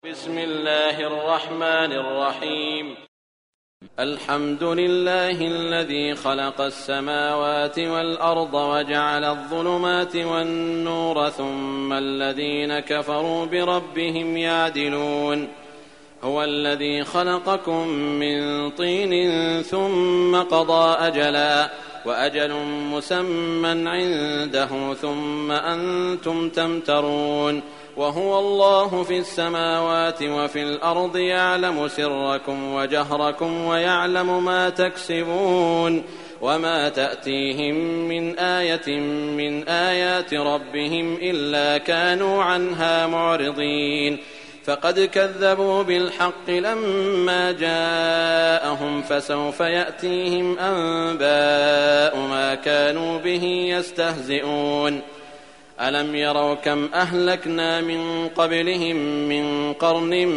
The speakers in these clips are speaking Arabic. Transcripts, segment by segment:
بسم الله الرحمن الرحيم. الحمد لله الذي خلق السماوات والأرض وجعل الظلمات والنور ثم الذين كفروا بربهم يعدلون. هو الذي خلقكم من طين ثم قضى أجلا وأجل مسمى عنده ثم أنتم تمترون. وهو الله في السماوات وفي الأرض يعلم سركم وجهركم ويعلم ما تكسبون. وما تأتيهم من آية من آيات ربهم إلا كانوا عنها معرضين. فقد كذبوا بالحق لما جاءهم فسوف يأتيهم أنباء ما كانوا به يستهزئون. ألم يروا كم أهلكنا من قبلهم من قرن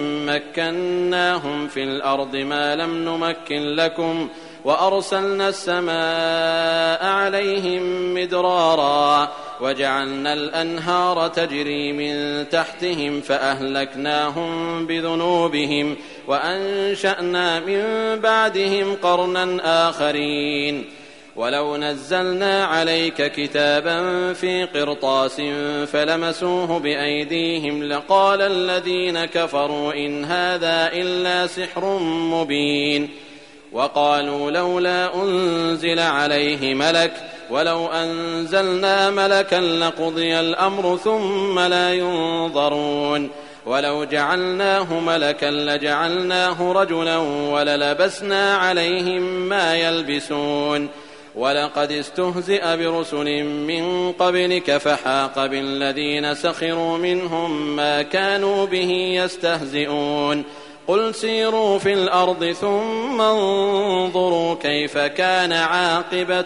مكناهم في الأرض ما لم نمكن لكم وأرسلنا السماء عليهم مدرارا وجعلنا الأنهار تجري من تحتهم فأهلكناهم بذنوبهم وأنشأنا من بعدهم قرنا آخرين. ولو نزلنا عليك كتابا في قرطاس فلمسوه بأيديهم لقال الذين كفروا إن هذا إلا سحر مبين. وقالوا لولا أنزل عليه ملك ولو أنزلنا ملكا لقضي الأمر ثم لا ينظرون. ولو جعلناه ملكا لجعلناه رجلا وللبسنا عليهم ما يلبسون. ولقد استهزئ برسل من قبلك فحاق بالذين سخروا منهم ما كانوا به يستهزئون. قل سيروا في الأرض ثم انظروا كيف كان عاقبة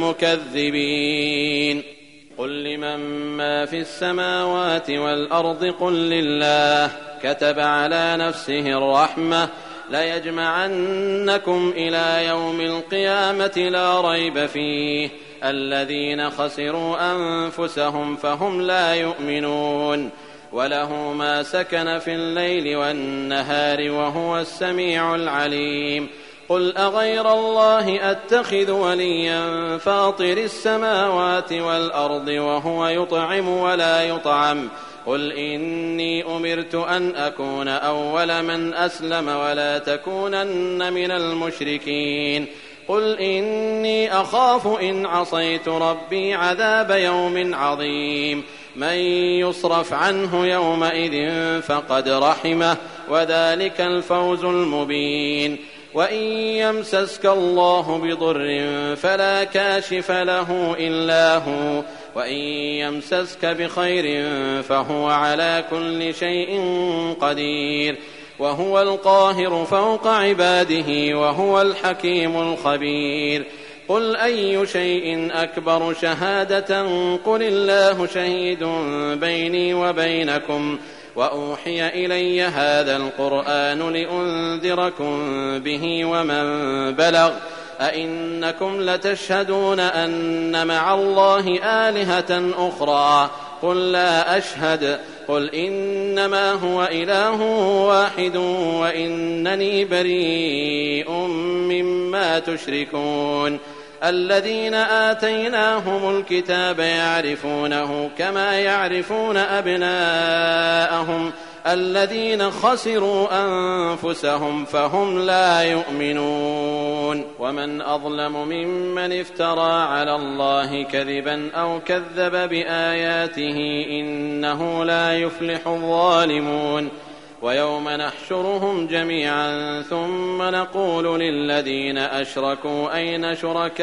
المكذبين. قل لمن ما في السماوات والأرض قل لله كتب على نفسه الرحمة ليجمعنكم إلى يوم القيامة لا ريب فيه. الذين خسروا أنفسهم فهم لا يؤمنون. وله ما سكن في الليل والنهار وهو السميع العليم. قل أغير الله أتخذ وليا فاطر السماوات والأرض وهو يطعم ولا يطعم. قل إني أمرت أن أكون أول من أسلم ولا تكونن من المشركين. قل إني أخاف إن عصيت ربي عذاب يوم عظيم. من يصرف عنه يومئذ فقد رحمه وذلك الفوز المبين. وإن يمسسك الله بضر فلا كاشف له إلا هو وإن يمسسك بخير فهو على كل شيء قدير. وهو القاهر فوق عباده وهو الحكيم الخبير. قل أي شيء أكبر شهادة قل الله شهيد بيني وبينكم وأوحي إلي هذا القرآن لأنذركم به ومن بلغ. أئنكم لتشهدون أن مع الله آلهة أخرى قل لا أشهد. قل إنما هو إله واحد وإنني بريء مما تشركون. الذين آتيناهم الكتاب يعرفونه كما يعرفون أبناءهم الذين خسروا أنفسهم فهم لا يؤمنون. ومن أظلم ممن افترى على الله كذبا أو كذب بآياته إنه لا يفلح الظالمون. ويوم نحشرهم جميعا ثم نقول للذين أشركوا أين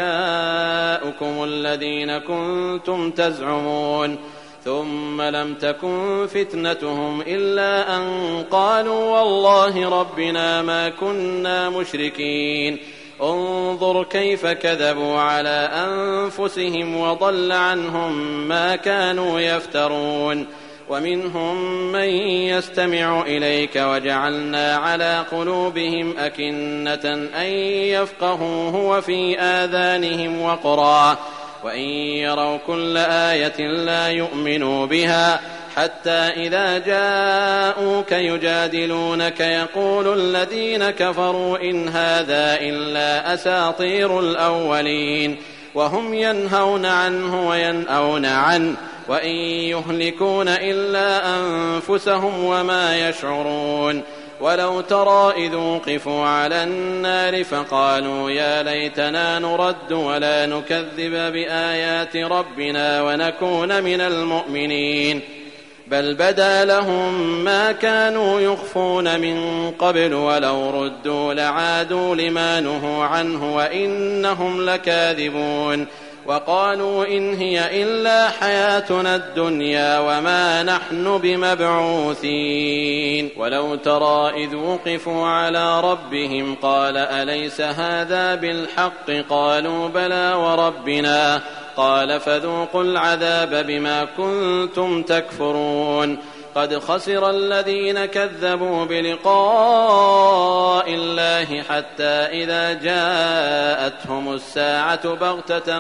شركاؤكم الذين كنتم تزعمون ثم لم تكن فتنتهم إلا أن قالوا والله ربنا ما كنا مشركين. انظر كيف كذبوا على أنفسهم وضل عنهم ما كانوا يفترون. ومنهم من يستمع إليك وجعلنا على قلوبهم أكنة أن يفقهوه وفي آذانهم وقرا وإن يروا كل آية لا يؤمنوا بها حتى إذا جاءوك يجادلونك يقول الذين كفروا إن هذا إلا أساطير الأولين وهم ينهون عنه وينأون عنه وإن يهلكون إلا أنفسهم وما يشعرون ولو ترى إذ وقفوا على النار فقالوا يا ليتنا نرد ولا نكذب بآيات ربنا ونكون من المؤمنين بل بدا لهم ما كانوا يخفون من قبل ولو ردوا لعادوا لما نهوا عنه وإنهم لكاذبون وقالوا إن هي إلا حياتنا الدنيا وما نحن بمبعوثين ولو ترى إذ وقفوا على ربهم قال أليس هذا بالحق قالوا بلى وربنا قال فذوقوا العذاب بما كنتم تكفرون قد خسر الذين كذبوا بلقاء الله حتى إذا جاءتهم الساعة بغتة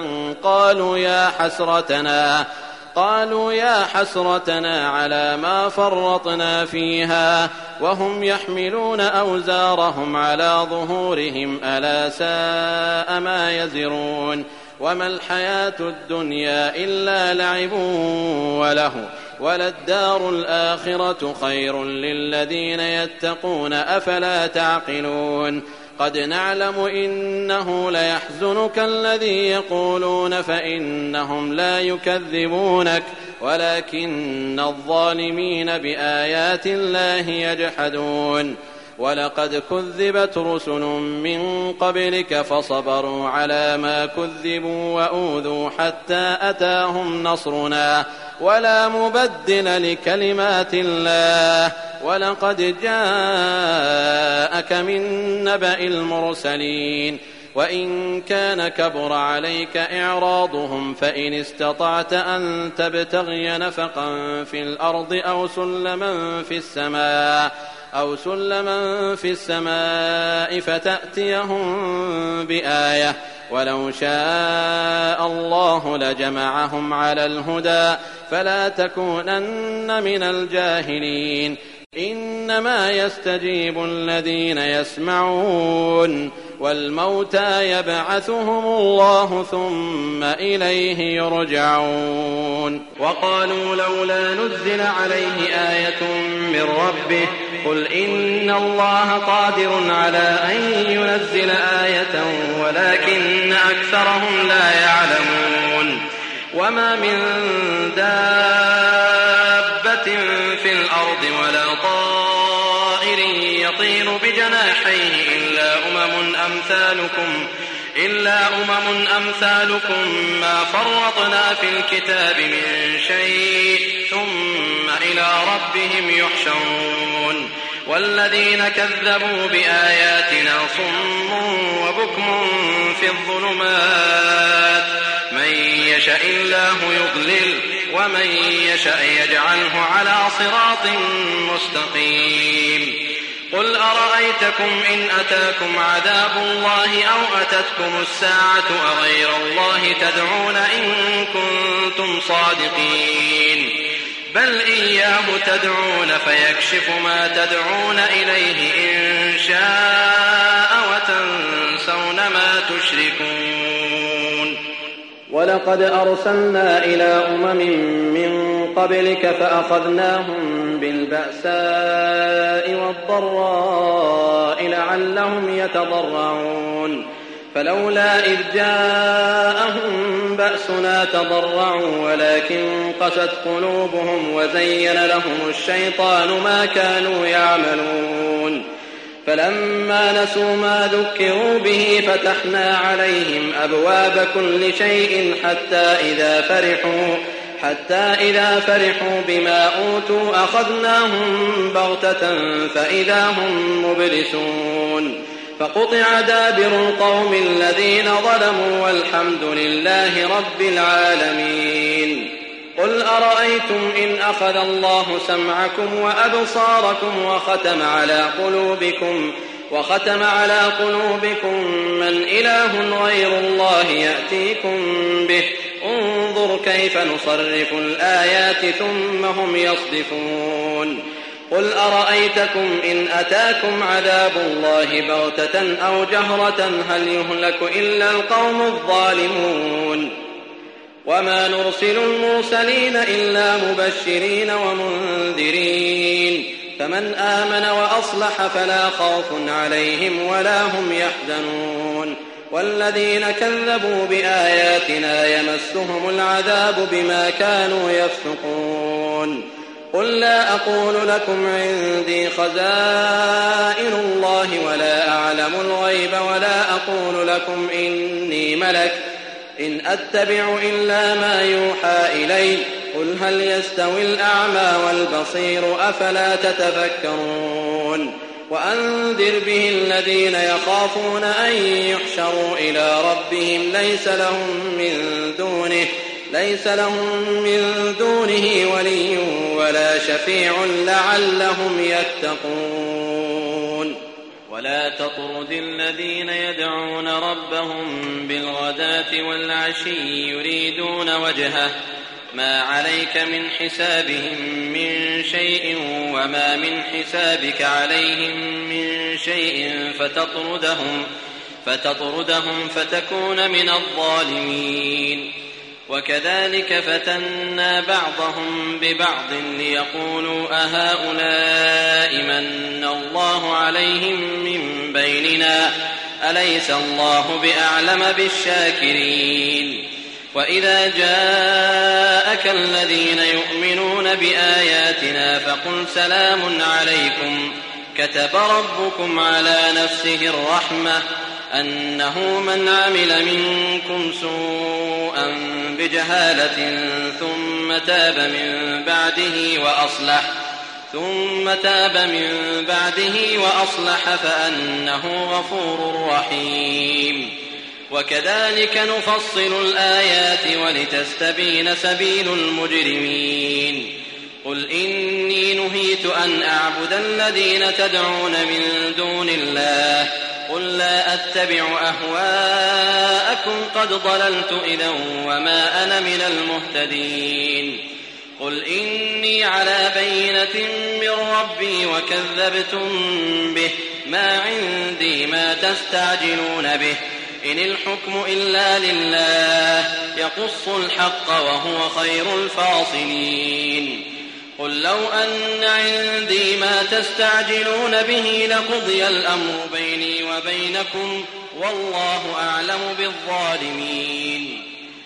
قالوا يا حسرتنا على ما فرطنا فيها وهم يحملون أوزارهم على ظهورهم ألا ساء ما يزرون وما الحياة الدنيا إلا لعب وله وللدار الآخرة خير للذين يتقون أفلا تعقلون قد نعلم إنه ليحزنك الذي يقولون فإنهم لا يكذبونك ولكن الظالمين بآيات الله يجحدون ولقد كذبت رسل من قبلك فصبروا على ما كذبوا وأوذوا حتى أتاهم نصرنا ولا مبدل لكلمات الله ولقد جاءك من نبأ المرسلين وإن كان كبر عليك إعراضهم فإن استطعت أن تبتغي نفقا في الأرض أو سلما في السماء فتأتيهم بآية ولو شاء الله لجمعهم على الهدى فلا تكونن من الجاهلين إنما يستجيب الذين يسمعون والموتى يبعثهم الله ثم إليه يرجعون وقالوا لولا نزل عليه آية من ربه قل إن الله قادر على أن ينزل آية ولكن أكثرهم لا يعلمون وما من دابة في الأرض ولا طائر يطير بجناحيه إلا أمم أمثالكم ما فرطنا في الكتاب من شيء ثم إلى ربهم يحشرون والذين كذبوا بآياتنا صم وبكم في الظلمات من يشاء الله يضلل ومن يشاء يجعله على صراط مستقيم قل أرأيتكم إن أتاكم عذاب الله أو أتتكم الساعة أغير الله تدعون إن كنتم صادقين بل إياه تدعون فيكشف ما تدعون إليه إن شاء وتنسون ما تشركون ولقد أرسلنا إلى أمم من قبلك فأخذناهم بالبأساء والضراء لعلهم يتضرعون فلولا إذ جاءهم بأسنا تضرعوا ولكن قست قلوبهم وزين لهم الشيطان ما كانوا يعملون فلما نسوا ما ذكروا به فتحنا عليهم أبواب كل شيء حتى إذا فرحوا بما أوتوا أخذناهم بغتة فإذا هم مبلسون فقطع دابر القوم الذين ظلموا والحمد لله رب العالمين قل أرأيتم إن أخذ الله سمعكم وأبصاركم وختم على قلوبكم من إله غير الله يأتيكم به انظر كيف نصرف الآيات ثم هم يصدفون قل أرأيتكم إن أتاكم عذاب الله بغتة أو جهرة هل يهلك إلا القوم الظالمون وما نرسل المرسلين إلا مبشرين ومنذرين فمن آمن وأصلح فلا خوف عليهم ولا هم يحزنون والذين كذبوا بآياتنا يمسهم العذاب بما كانوا يفسقون قل لا أقول لكم عندي خزائن الله ولا أعلم الغيب ولا أقول لكم إني ملك إن أتبع إلا ما يوحى إلي قل هل يستوي الأعمى والبصير أفلا تتفكرون وأنذر به الذين يخافون أن يحشروا إلى ربهم ليس لهم من دونه ولي ولا شفيع لعلهم يتقون ولا تطرد الذين يدعون ربهم بالغداة والعشي يريدون وجهه ما عليك من حسابهم من شيء وما من حسابك عليهم من شيء فتطردهم فتكون من الظالمين وكذلك فتنا بعضهم ببعض ليقولوا أهؤلاء من الله عليهم من بيننا أليس الله بأعلم بالشاكرين وإذا جاءك الذين يؤمنون بآياتنا فقل سلام عليكم كتب ربكم على نفسه الرحمة أنه من عمل منكم سوءا بجهالة ثم تاب من بعده وأصلح فأنه غفور رحيم وكذلك نفصل الآيات ولتستبين سبيل المجرمين قل إني نهيت أن أعبد الذين تدعون من دون الله قل لا أتبع أهواءكم قد ضللت إذا وما أنا من المهتدين قل إني على بينة من ربي وكذبتم به ما عندي ما تستعجلون به إن الحكم إلا لله يقص الحق وهو خير الفاصلين قل لو أن عندي ما تستعجلون به لقضي الأمر بيني وبينكم والله أعلم بالظالمين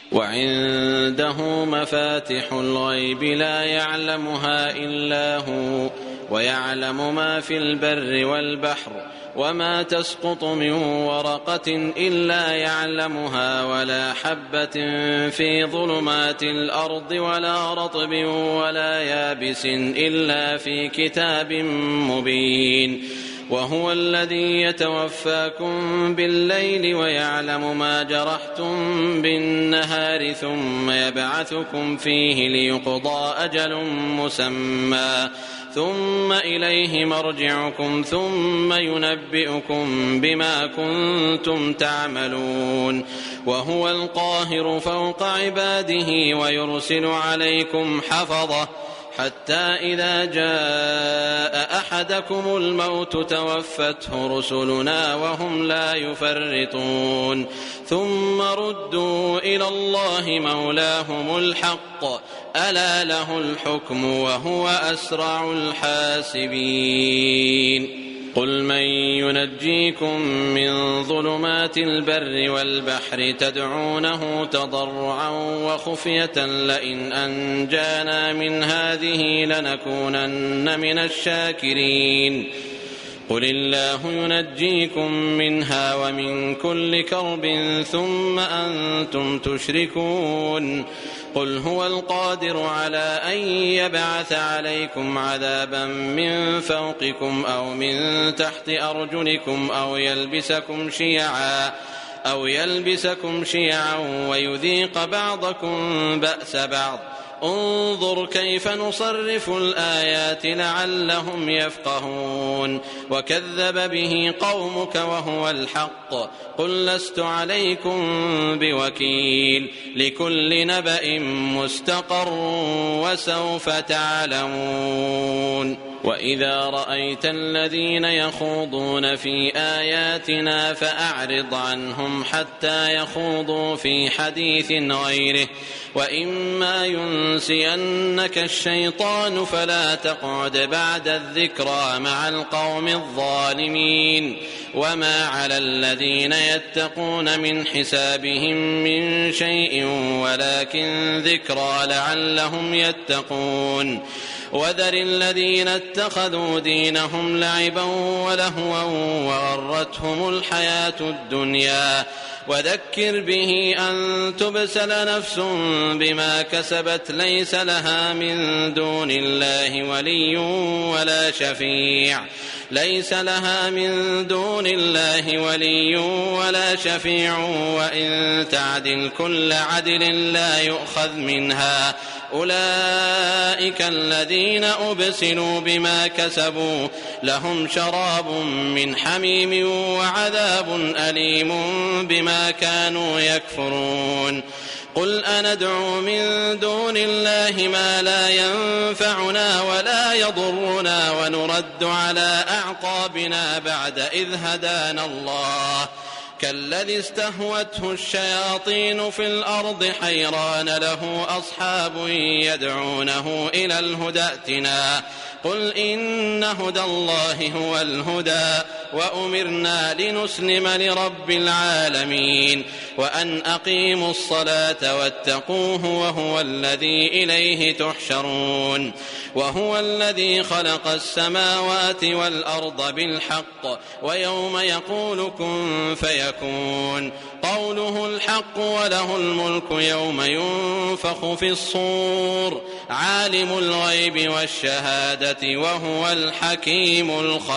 وعنده مفاتح الغيب لا يعلمها إلا هو ويعلم ما في البر والبحر وما تسقط من ورقة إلا يعلمها ولا حبة في ظلمات الأرض ولا رطب ولا يابس إلا في كتاب مبين وهو الذي يتوفاكم بالليل ويعلم ما جرحتم بالنهار ثم يبعثكم فيه ليقضى أجل مسمى ثم إليه مرجعكم ثم ينبئكم بما كنتم تعملون وهو القاهر فوق عباده ويرسل عليكم حفظة حتى إذا جاء أحدكم الموت توفته رسلنا وهم لا يفرطون ثم ردوا إلى الله مولاهم الحق ألا له الحكم وهو أسرع الحاسبين قل من ينجيكم من ظلمات البر والبحر تدعونه تضرعا وخفية لئن أنجانا من هذه لنكونن من الشاكرين قل الله ينجيكم منها ومن كل كرب ثم أنتم تشركون قل هو القادر على أن يبعث عليكم عذابا من فوقكم أو من تحت أرجلكم أو يلبسكم شيعا ويذيق بعضكم بأس بعض انظر كيف نصرف الآيات لعلهم يفقهون وكذب به قومك وهو الحق قل لست عليكم بوكيل لكل نبأ مستقر وسوف تعلمون وإذا رأيت الذين يخوضون في آياتنا فأعرض عنهم حتى يخوضوا في حديث غيره وإما ينسينك الشيطان فلا تقعد بعد الذكرى مع القوم الظالمين وما على الذين يتقون من حسابهم من شيء ولكن ذكرى لعلهم يتقون وذر الذين اتخذوا دينهم لعبا ولهوا وغرتهم الحياة الدنيا وذكر به أن تبسل نفس بما كسبت ليس لها من دون الله ولي ولا شفيع وإن تعدل كل عدل لا يؤخذ منها أولئك الذين أبسلوا بما كسبوا لهم شراب من حميم وعذاب أليم بما كانوا يكفرون قل أندعو من دون الله ما لا ينفعنا ولا يضرنا ونرد على أعقابنا بعد إذ هدانا الله كالذي استهوته الشياطين في الأرض حيران له أصحاب يدعونه إلى الهدى ائتنا قل إن هدى الله هو الهدى وأمرنا لنسلم لرب العالمين وأن أقيموا الصلاة واتقوه وهو الذي إليه تحشرون وهو الذي خلق السماوات والأرض بالحق ويوم يقول كن فيكون قوله الحق وله الملك يوم ينفخ في الصور عالم الغيب والشهادة وهو الحكيم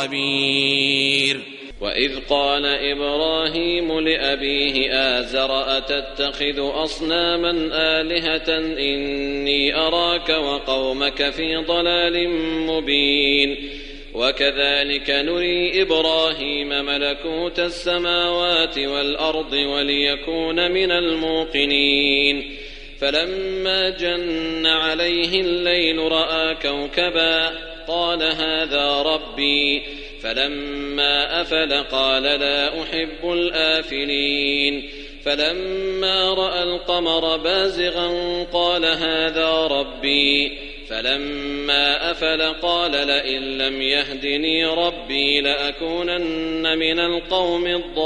الخبير وإذ قال إبراهيم لأبيه آزر أتتخذ أصناما آلهة إني أراك وقومك في ضلال مبين وكذلك نري إبراهيم ملكوت السماوات والأرض وليكون من الموقنين فلما جن عليه الليل رأى كوكبا قال هذا ربي فلما أفل قال لا أحب الآفلين فلما رأى القمر بازغا قال هذا ربي فلما أفل قال لئن لم يهدني ربي لأكونن من القوم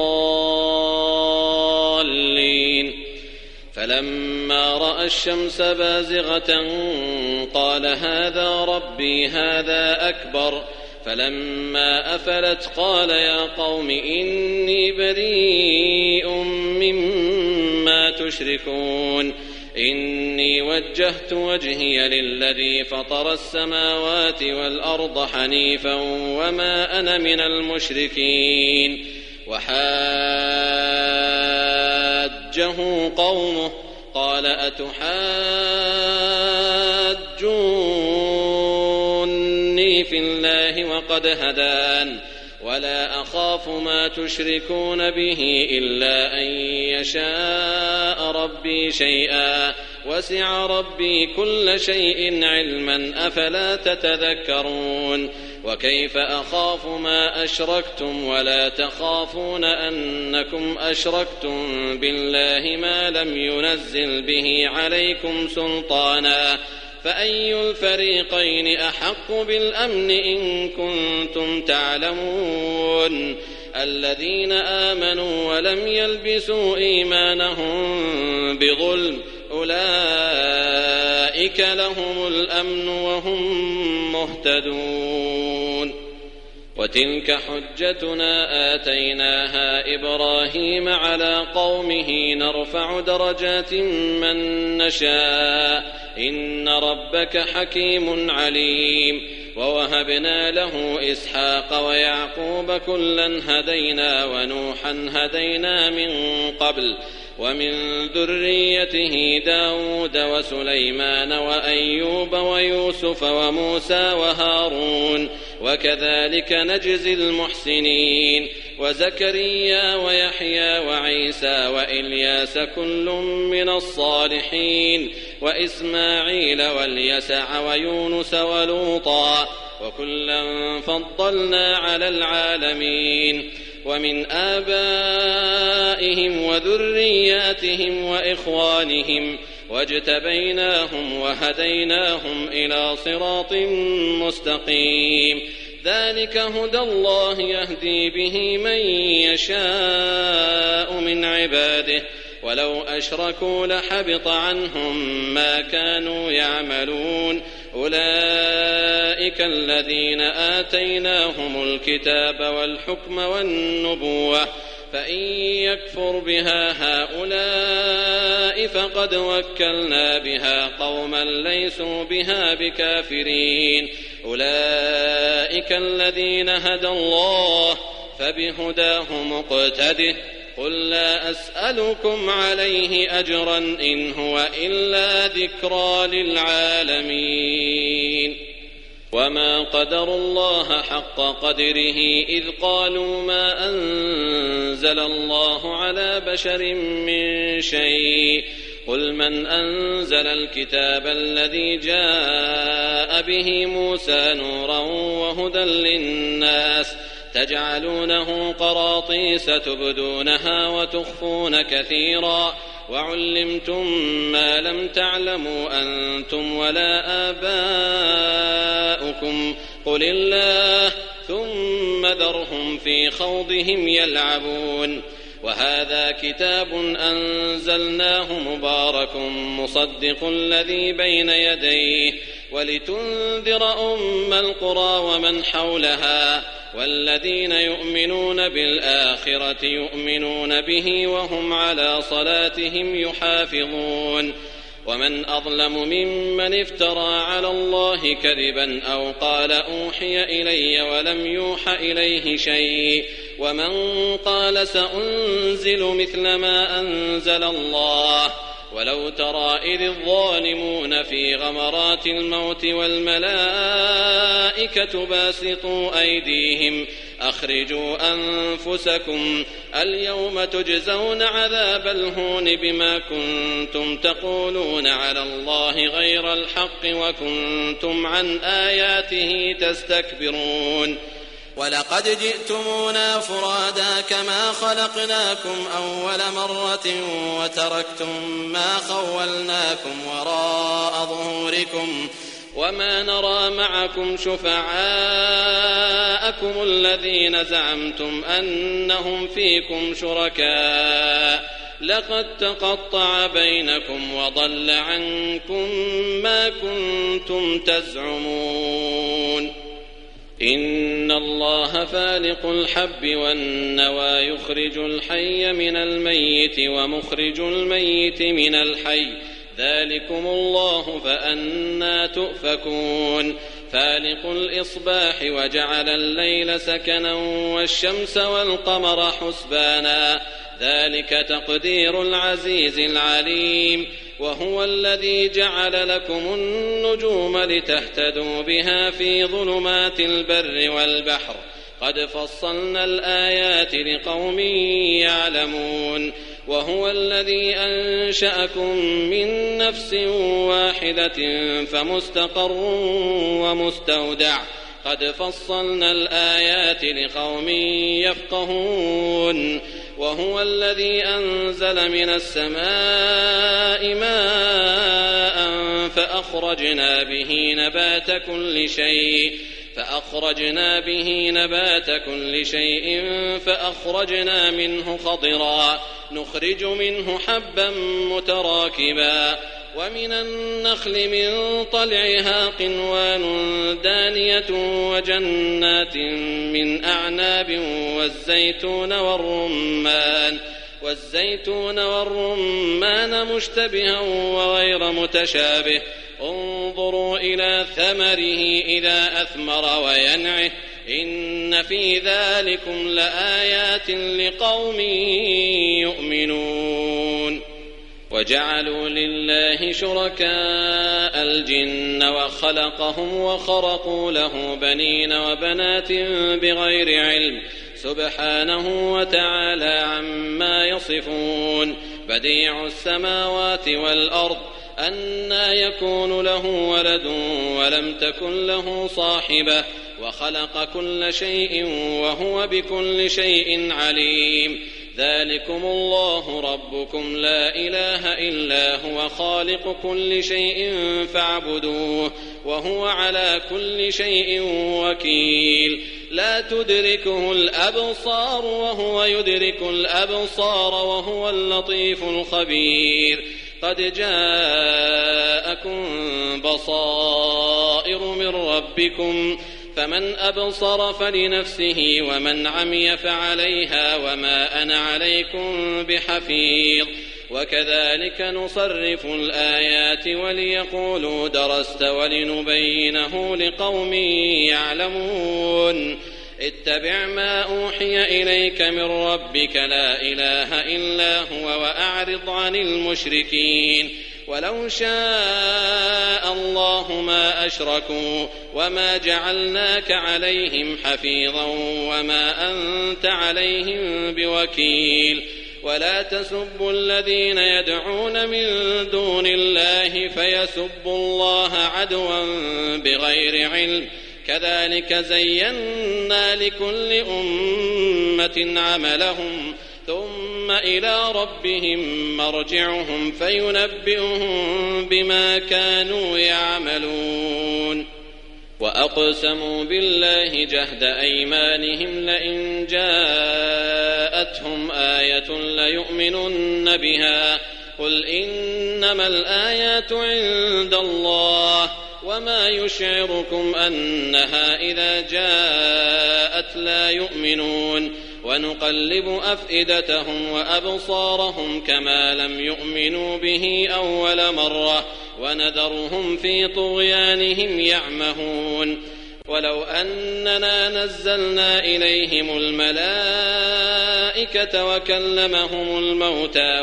الضالين فلما رأى الشمس بازغة قال هذا ربي هذا أكبر فلما أفلت قال يا قوم إني بريء مما تشركون إني وجهت وجهي للذي فطر السماوات والأرض حنيفا وما أنا من المشركين وحاجه قومه قال أتحاجوني في الله وقد هدان ولا أخاف ما تشركون به إلا أن يشاء ربي شيئا وسع ربي كل شيء علما أفلا تتذكرون وكيف أخاف ما أشركتم ولا تخافون أنكم أشركتم بالله ما لم ينزل به عليكم سلطانا فأي الفريقين أحق بالأمن إن كنتم تعلمون الذين آمنوا ولم يلبسوا إيمانهم بظلم أولئك لهم الأمن وهم مهتدون وتلك حجتنا آتيناها إبراهيم على قومه نرفع درجات من نشاء إن ربك حكيم عليم ووهبنا له إسحاق ويعقوب كلا هدينا ونوحا هدينا من قبل ومن ذريته داود وسليمان وأيوب ويوسف وموسى وهارون وكذلك نجزي المحسنين وزكريا ويحيى وعيسى وإلياس كل من الصالحين وإسماعيل واليسع ويونس ولوطا وكلا فضلنا على العالمين ومن آبائهم وذرياتهم وإخوانهم واجتبيناهم وهديناهم إلى صراط مستقيم ذلك هدى الله يهدي به من يشاء من عباده ولو أشركوا لحبط عنهم ما كانوا يعملون أولئك الذين آتيناهم الكتاب والحكم والنبوة فإن يكفر بها هؤلاء فقد وكلنا بها قوما ليسوا بها بكافرين أولئك الذين هدى الله فبهداه مقتده قل لا أسألكم عليه أجرا إن هو إلا ذكرى للعالمين وما قدروا الله حق قدره إذ قالوا ما أنزل الله على بشر من شيء قل من أنزل الكتاب الذي جاء به موسى نورا وهدى للناس تجعلونه قراطيس تبدونها وتخفون كثيرا وعلمتم ما لم تعلموا أنتم ولا آباؤكم قل الله ثم ذرهم في خوضهم يلعبون وهذا كتاب أنزلناه مبارك مصدق الذي بين يديه ولتنذر أم القرى ومن حولها والذين يؤمنون بالآخرة يؤمنون به وهم على صلاتهم يحافظون ومن أظلم ممن افترى على الله كذبا أو قال أوحي إلي ولم يوح إليه شيء ومن قال سأنزل مثل ما أنزل الله ولو ترى إذ الظالمون في غمرات الموت والملائكة باسطوا أيديهم أخرجوا أنفسكم اليوم تجزون عذاب الهون بما كنتم تقولون على الله غير الحق وكنتم عن آياته تستكبرون ولقد جئتمونا فرادا كما خلقناكم أول مرة وتركتم ما خولناكم وراء ظهوركم وما نرى معكم شفعاءكم الذين زعمتم أنهم فيكم شركاء لقد تقطع بينكم وضل عنكم ما كنتم تزعمون إن الله فالق الحب والنوى يخرج الحي من الميت ومخرج الميت من الحي ذلكم الله فأنى تؤفكون فالق الإصباح وجعل الليل سكنا والشمس والقمر حسبانا ذلك تقدير العزيز العليم وهو الذي جعل لكم النجوم لتهتدوا بها في ظلمات البر والبحر قد فصلنا الآيات لقوم يعلمون وهو الذي أنشأكم من نفس واحدة فمستقر ومستودع قد فصلنا الآيات لقوم يفقهون وهو الذي أنزل من السماء ماء فأخرجنا به نبات كل شيء فأخرجنا منه خضرا نخرج منه حبا متراكبا ومن النخل من طلعها قنوان دانية وجنات من أعناب والزيتون والرمان مشتبها وغير متشابه انظروا إلى ثمره إذا أثمر وينعه إن في ذلكم لآيات لقوم يؤمنون وجعلوا لله شركاء الجن وخلقهم وخرقوا له بنين وبنات بغير علم سبحانه وتعالى عما يصفون. بديع السماوات والأرض أنى يكون له ولد ولم تكن له صاحبة وخلق كل شيء وهو بكل شيء عليم. ذلكم الله ربكم لا إله إلا هو خالق كل شيء فاعبدوه وهو على كل شيء وكيل. لا تدركه الأبصار وهو يدرك الأبصار وهو اللطيف الخبير. قد جاءكم بصائر من ربكم فمن أبصر فلنفسه ومن عمي فعليها وما أنا عليكم بحفيظ. وكذلك نصرف الآيات وليقولوا درست ولنبينه لقوم يعلمون. اتبع ما أوحي إليك من ربك لا إله إلا هو وأعرض عن المشركين. ولو شاء الله ما أشركوا وما جعلناك عليهم حفيظا وما أنت عليهم بوكيل. ولا تسبوا الذين يدعون من دون الله فيسبوا الله عدوا بغير علم. كذلك زينا لكل أمة عملهم ثم إلى ربهم مرجعهم فينبئهم بما كانوا يعملون. وأقسموا بالله جهد أيمانهم لئن جاءتهم آية ليؤمنن بها قل إنما الآيات عند الله وما يشعركم أنها إذا جاءت لا يؤمنون. ونقلب أفئدتهم وأبصارهم كما لم يؤمنوا به أول مرة ونذرهم في طغيانهم يعمهون. ولو أننا نزلنا إليهم الملائكة وكلمهم الموتى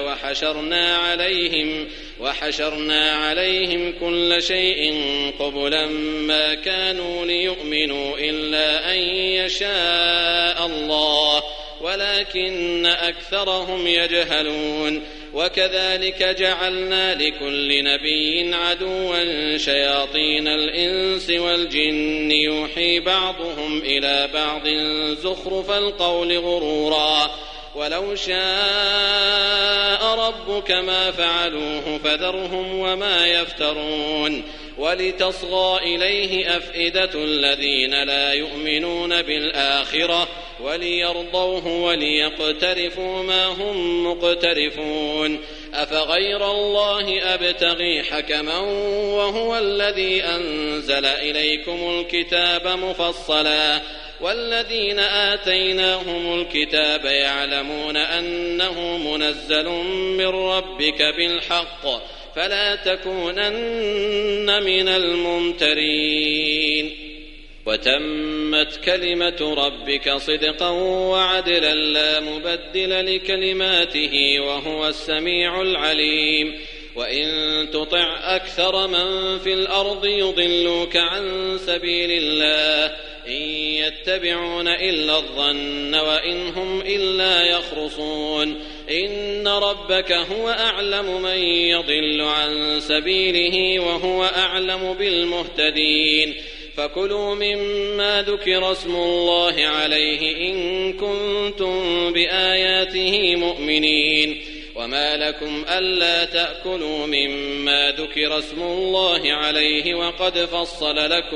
وحشرنا عليهم كل شيء قبلا ما كانوا ليؤمنوا إلا أن يشاء الله ولكن أكثرهم يجهلون. وكذلك جعلنا لكل نبي عدوا شياطين الإنس والجن يوحي بعضهم إلى بعض زخرف القول غرورا. ولو شاء ربك ما فعلوه فذرهم وما يفترون. ولتصغى إليه أفئدة الذين لا يؤمنون بالآخرة وليرضوه وليقترفوا ما هم مقترفون. أفغير الله أبتغي حكما وهو الذي أنزل إليكم الكتاب مفصلا والذين آتيناهم الكتاب يعلمون أنه منزل من ربك بالحق فلا تكونن من الممترين. وتمت كلمة ربك صدقا وعدلا لا مبدل لكلماته وهو السميع العليم. وإن تطع أكثر من في الأرض يضلوك عن سبيل الله إن يتبعون إلا الظن وإن هم إلا يخرصون. إن ربك هو أعلم من يضل عن سبيله وهو أعلم بالمهتدين. فكلوا مما ذكر اسم الله عليه إن كنتم بآياته مؤمنين. وما لكم ألا تأكلوا مما ذكر اسم الله عليه وقد فصل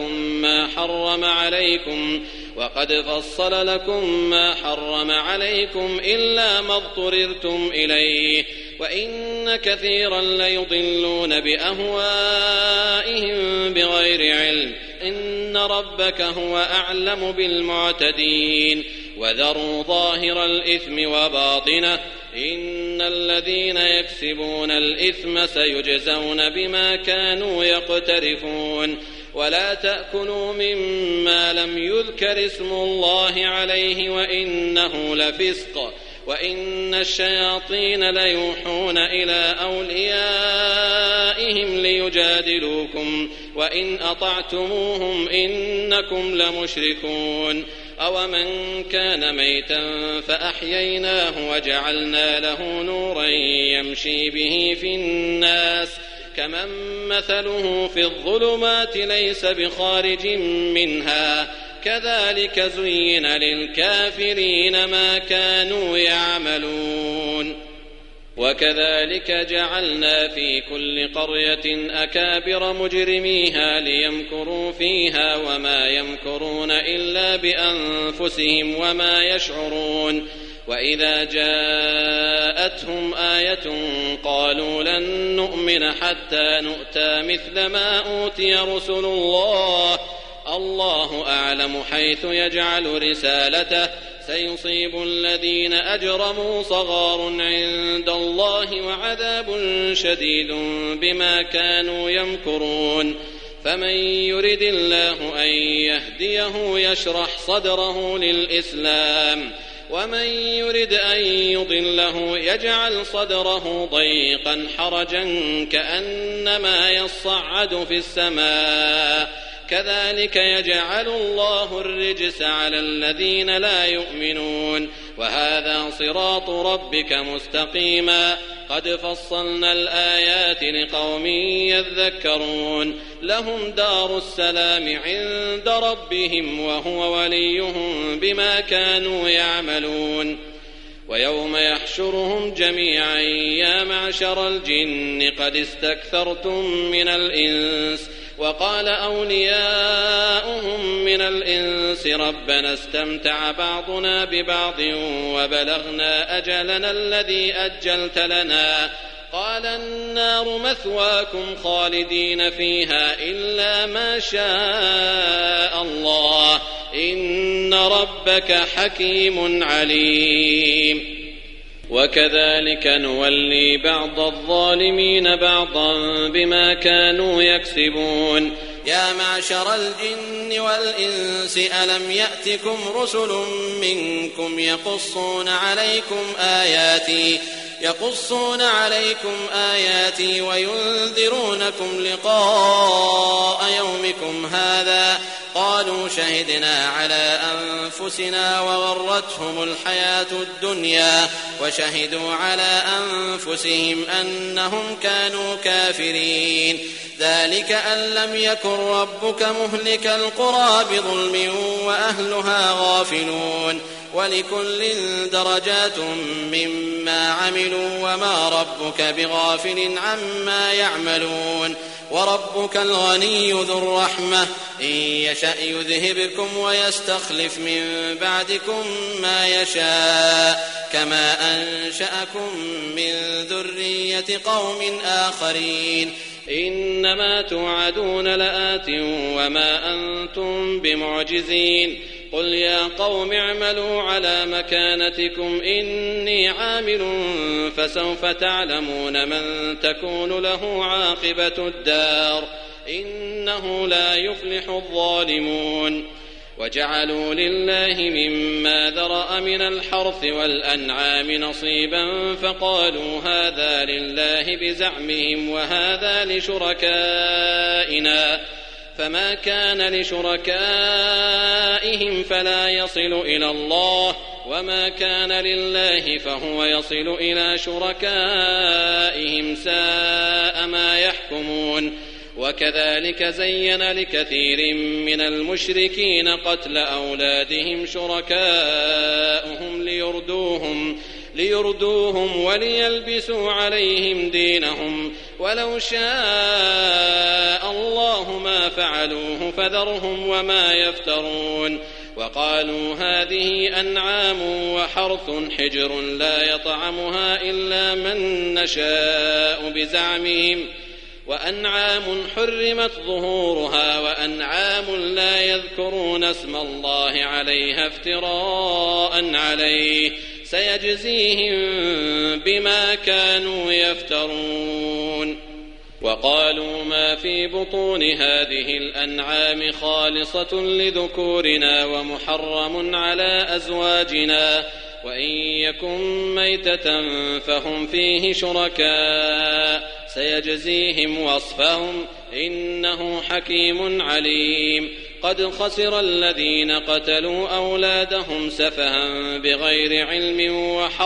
لكم ما حرم عليكم إلا ما اضطررتم إليه وإن كثيرا ليضلون بأهوائهم بغير علم. إن ربك هو أعلم بالمعتدين. وذروا ظاهر الإثم وباطنه إن الذين يكسبون الإثم سيجزون بما كانوا يقترفون. ولا تأكلوا مما لم يذكر اسم الله عليه وإنه لفسق وإن الشياطين ليوحون إلى أوليائهم ليجادلوكم وإن أطعتموهم إنكم لمشركون أومن كان ميتا فأحييناه وجعلنا له نورا يمشي به في الناس كمن مثله في الظلمات ليس بخارج منها كذلك زين للكافرين ما كانوا يعملون وكذلك جعلنا في كل قرية أكابر مجرميها ليمكروا فيها وما يمكرون إلا بأنفسهم وما يشعرون وإذا جاءتهم آية قالوا لن نؤمن حتى نؤتى مثل ما أوتي رسل الله أعلم حيث يجعل رسالته سيصيب الذين أجرموا صغار عند الله وعذاب شديد بما كانوا يمكرون فمن يرد الله أن يهديه يشرح صدره للإسلام ومن يرد أن يضله يجعل صدره ضيقا حرجا كأنما يصعد في السماء كذلك يجعل الله الرجس على الذين لا يؤمنون وهذا صراط ربك مستقيما قد فصلنا الآيات لقوم يذكرون لهم دار السلام عند ربهم وهو وليهم بما كانوا يعملون ويوم يحشرهم جميعا يا معشر الجن قد استكثرتم من الإنس وقال أولياؤهم من الإنس ربنا استمتع بعضنا ببعض وبلغنا أجلنا الذي أجلت لنا قال النار مثواكم خالدين فيها إلا ما شاء الله إن ربك حكيم عليم وكذلك نولي بعض الظالمين بعضا بما كانوا يكسبون يا معشر الجن والإنس ألم يأتكم رسل منكم يقصون عليكم آياتي وينذرونكم لقاء يومكم هذا قالوا شهدنا على أنفسنا وغرتهم الحياة الدنيا وشهدوا على أنفسهم أنهم كانوا كافرين ذلك أن لم يكن ربك مهلك القرى بظلم وأهلها غافلون ولكل درجات مما عملوا وما ربك بغافل عما يعملون وربك الغني ذو الرحمة إن يشأ يذهبكم ويستخلف من بعدكم ما يشاء كما أنشأكم من ذرية قوم آخرين إنما توعدون لآت وما أنتم بمعجزين قل يا قوم اعملوا على مكانتكم إني عامل فسوف تعلمون من تكون له عاقبة الدار إنه لا يفلح الظالمون وجعلوا لله مما ذرأ من الحرث والأنعام نصيبا فقالوا هذا لله بزعمهم وهذا لشركائنا فما كان لشركائهم فلا يصل إلى الله وما كان لله فهو يصل إلى شركائهم ساء ما يحكمون وكذلك زين لكثير من المشركين قتل أولادهم شركاؤهم ليردوهم وليلبسوا عليهم دينهم ولو شاء الله ما فعلوه فذرهم وما يفترون وقالوا هذه أنعام وحرث حجر لا يطعمها إلا من نشاء بزعمهم وأنعام حرمت ظهورها وأنعام لا يذكرون اسم الله عليها افتراء عليه سيجزيهم بما كانوا يفترون وقالوا ما في بطون هذه الأنعام خالصة لذكورنا ومحرم على أزواجنا وإن يكن ميتة فهم فيه شركاء سيجزيهم وصفهم إنه حكيم عليم قد خسر الذين قتلوا أولادهم سفها بغير علم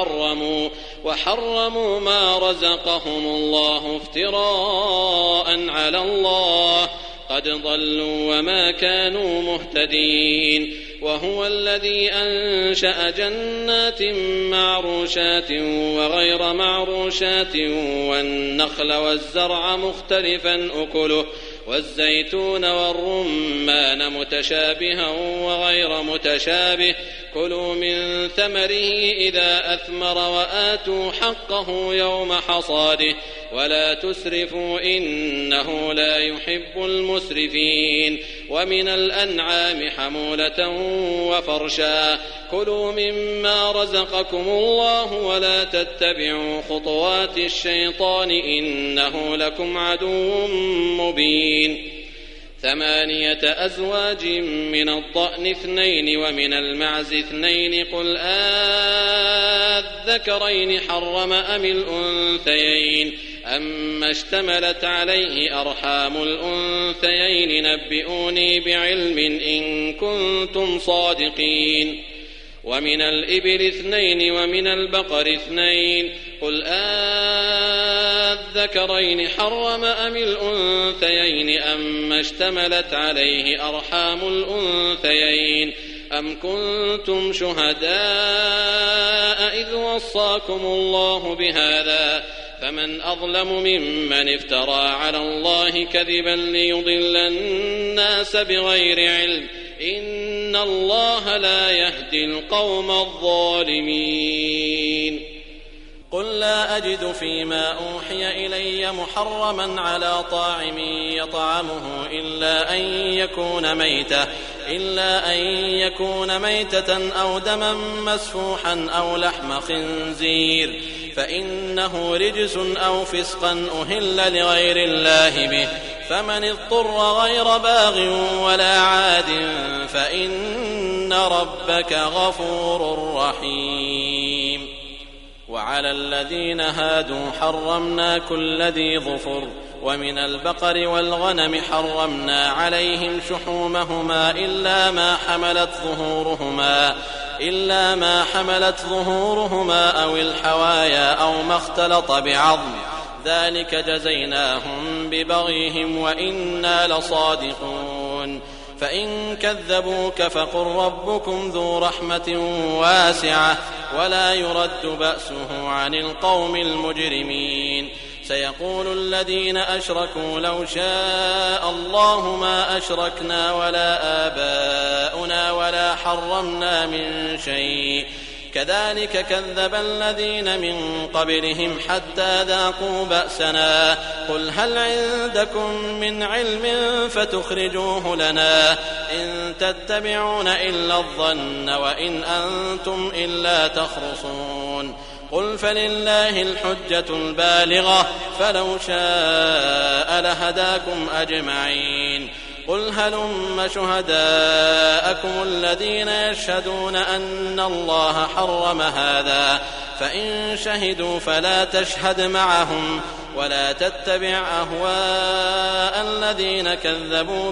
وحرموا ما رزقهم الله افتراء على الله قد ضلوا وما كانوا مهتدين وهو الذي أنشأ جنات معروشات وغير معروشات والنخل والزرع مختلفا أكله والزيتون والرمان متشابها وغير متشابه كلوا من ثمره إذا أثمر وآتوا حقه يوم حصاده ولا تسرفوا إنه لا يحب المسرفين ومن الأنعام حمولة وفرشا كلوا مما رزقكم الله ولا تتبعوا خطوات الشيطان إنه لكم عدو مبين 8 أزواج من الضأن 2 ومن المعز 2 قل الذكرين حرم أم الأنثيين أما اشتملت عليه أرحام الأنثيين نبئوني بعلم إن كنتم صادقين ومن الإبل 2 ومن البقر 2 قل الذكرين حرم أم الأنثيين أما اشتملت عليه أرحام الأنثيين أم كنتم شهداء إذ وصاكم الله بهذا فمن أظلم ممن افترى على الله كذبا ليضل الناس بغير علم إن الله لا يهدي القوم الظالمين قل لا أجد فيما أوحي إلي محرما على طاعم يطعمه إلا أن يكون ميتة أو دما مسفوحا أو لحم خنزير فإنه رجس أو فسقا أهل لغير الله به فمن اضطر غير باغ ولا عاد فإن ربك غفور رحيم وعلى الذين هادوا حرمنا كل ذي ظفر ومن البقر والغنم حرمنا عليهم شحومهما إلا ما حملت ظهورهما أو الحوايا أو ما اختلط بعظم ذلك جزيناهم ببغيهم وإنا لصادقون فإن كذبوك فقل ربكم ذو رحمة واسعة ولا يرد بأسه عن القوم المجرمين سيقول الذين أشركوا لو شاء الله ما أشركنا ولا آباؤنا ولا حرمنا من شيء كذلك كذب الذين من قبلهم حتى ذاقوا بأسنا قل هل عندكم من علم فتخرجوه لنا إن تتبعون إلا الظن وإن أنتم إلا تخرصون قل فلله الحجة البالغة فلو شاء لهداكم أجمعين قل هلم شهداءكم الذين يشهدون أن الله حرم هذا فإن شهدوا فلا تشهد معهم ولا تتبع أهواء الذين كذبوا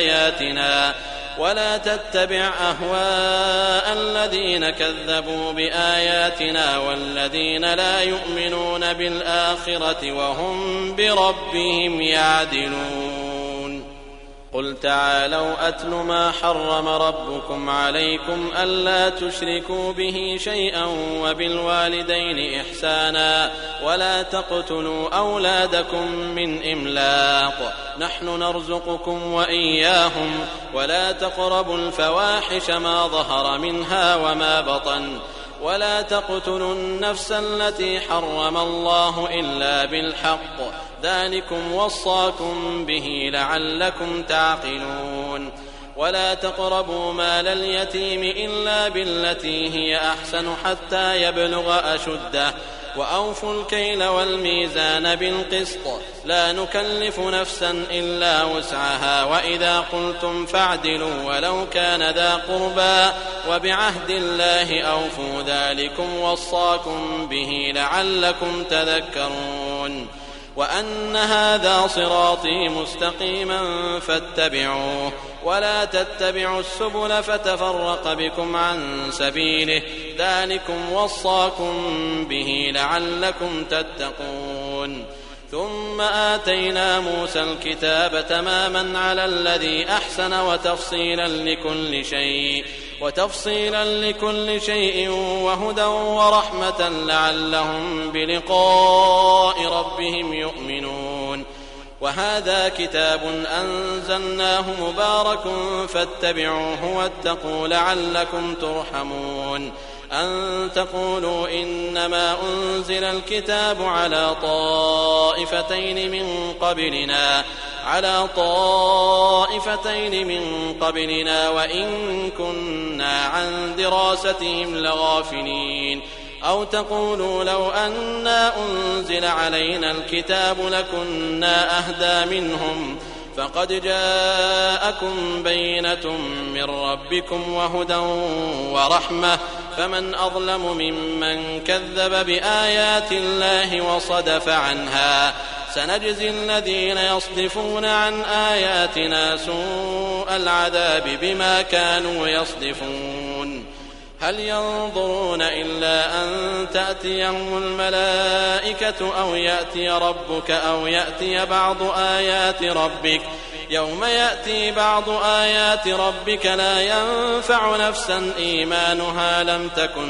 بآياتنا والذين لا يؤمنون بالآخرة وهم بربهم يعدلون قل تعالوا أتل ما حرم ربكم عليكم ألا تشركوا به شيئا وبالوالدين إحسانا ولا تقتلوا أولادكم من إملاق نحن نرزقكم وإياهم ولا تقربوا الفواحش ما ظهر منها وما بطن ولا تقتلوا النفس التي حرم الله إلا بالحق ذلكم وصاكم به لعلكم تعقلون ولا تقربوا مال اليتيم إلا بالتي هي أحسن حتى يبلغ أشده وأوفوا الكيل والميزان بالقسط لا نكلف نفسا إلا وسعها وإذا قلتم فاعدلوا ولو كان ذا قربى وبعهد الله أوفوا ذلكم وصاكم به لعلكم تذكرون وأن هذا صراطي مستقيما فاتبعوه ولا تتبعوا السبل فتفرق بكم عن سبيله ذلكم وصاكم به لعلكم تتقون ثم آتينا موسى الكتاب تماما على الذي أحسن وتفصيلا لكل شيء وهدى ورحمة لعلهم بلقاء ربهم يؤمنون وهذا كتاب أنزلناه مبارك فاتبعوه واتقوا لعلكم ترحمون أن تقولوا إنما أنزل الكتاب على طائفتين من قبلنا وإن كنا عن دراستهم لغافلين أو تقولوا لو أنا أنزل علينا الكتاب لكنا أهدى منهم فقد جاءكم بينة من ربكم وهدى ورحمة فمن أظلم ممن كذب بآيات الله وصدف عنها سنجزي الذين يصدفون عن آياتنا سوء العذاب بما كانوا يصدفون هل ينظرون إلا أن تأتيهم الملائكة أو يأتي ربك أو يأتي بعض آيات ربك يوم يأتي بعض آيات ربك لا ينفع نفسا إيمانها لم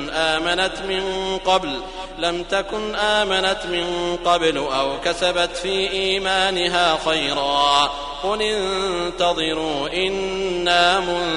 تكن آمنت من قبل أو كسبت في إيمانها خيرا قل انتظروا إنا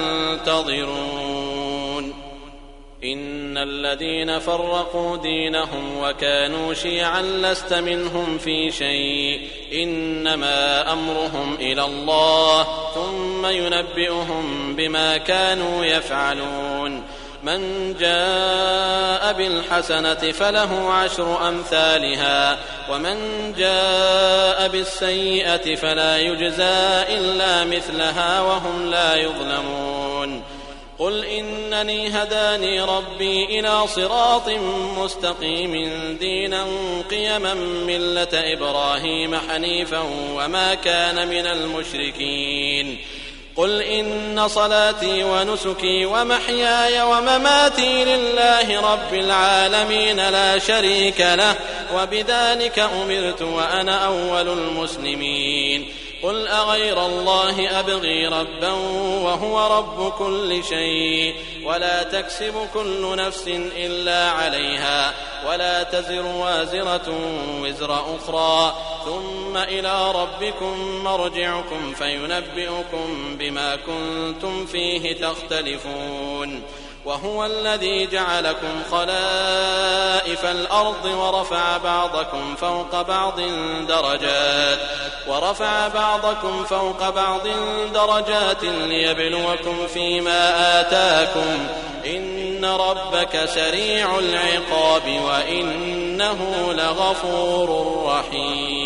منتظرون إن الذين فرقوا دينهم وكانوا شيعا لست منهم في شيء إنما أمرهم إلى الله ثم ينبئهم بما كانوا يفعلون من جاء بالحسنة فله 10 أمثالها ومن جاء بالسيئة فلا يجزى إلا مثلها وهم لا يظلمون قل إنني هداني ربي إلى صراط مستقيم دينا قيما ملة إبراهيم حنيفا وما كان من المشركين قل إن صلاتي ونسكي ومحياي ومماتي لله رب العالمين لا شريك له وبذلك أمرت وأنا أول المسلمين قل أغير الله أبغي ربا وهو رب كل شيء ولا تكسب كل نفس إلا عليها ولا تزر وازرة وزر أخرى ثم إلى ربكم مرجعكم فينبئكم بما كنتم فيه تختلفون وهو الذي جعلكم خلائف الأرض ورفع بعضكم فوق بعض درجات ليبلوكم فيما آتاكم إن ربك سريع العقاب وإنه لغفور رحيم